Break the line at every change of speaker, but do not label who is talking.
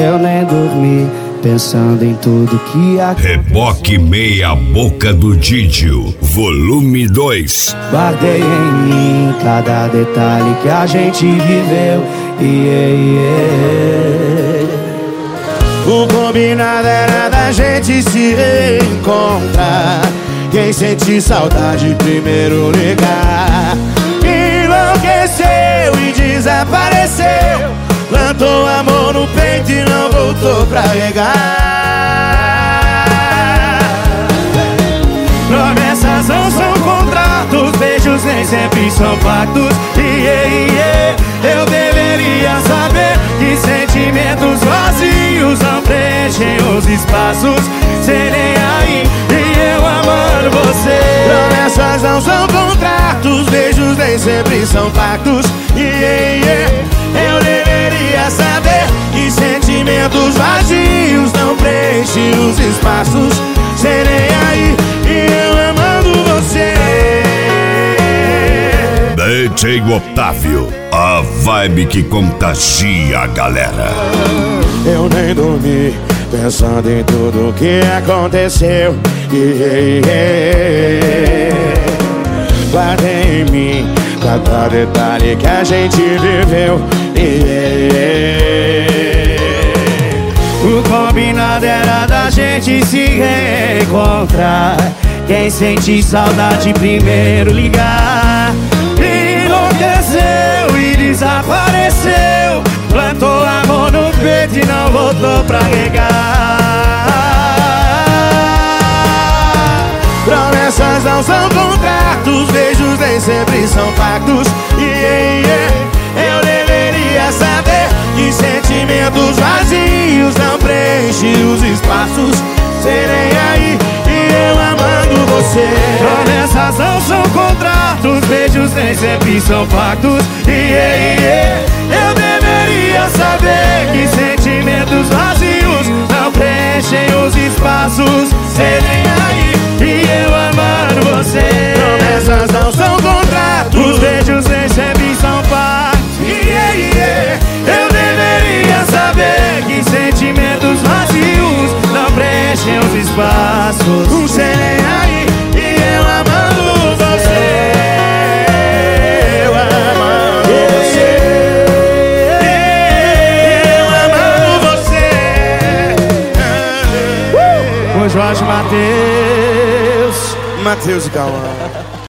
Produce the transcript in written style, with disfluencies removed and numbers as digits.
Eu nem dormi, pensando em tudo que
Reboque meia boca do Didio, volume 2.
Guardei em mim cada detalhe que a gente viveu. O combinado era da gente se reencontrar. Quem sentir saudade primeiro ligar. Enlouqueceu e desapareceu. Plantou amor no peito e não voltou pra regar. Promessas não são contratos, beijos nem sempre são pactos. Eu deveria saber que sentimentos vazios não preenchem os espaços. Cê nem aí e eu amando você. Promessas não são contratos, beijos nem sempre são pactos. Eu deveria saber que sentimentos vazios não preenchem os espaços. Cê nem aí e eu amando você.
DJ Otávio, a vibe que contagia a galera.
Eu nem dormi, pensando em tudo que aconteceu. Guardei em mim cada detalhe que a gente viveu. O combinado era da gente se reencontrar. Quem sentir saudade primeiro ligar. Enlouqueceu e desapareceu. Plantou amor no peito e não voltou pra regar. Promessas não são contratos, beijos nem sempre são pactos. Eu deveria saber que sentimentos vazios não preenchem os espaços. Serei aí e eu amando você. Promessas não são contratos, beijos nem sempre são pactos. Eu deveria saber que sentimentos vazios não preenchem os espaços. Serei aí e eu amando você. Promessas não são contratos, beijos nem sempre são pactos. Eu deveria saber que sentimentos vazios não preenchem os espaços. Serei aí e eu amando você. Eu amando você. Eu amando você. Com Jorge Mateus e Cauã.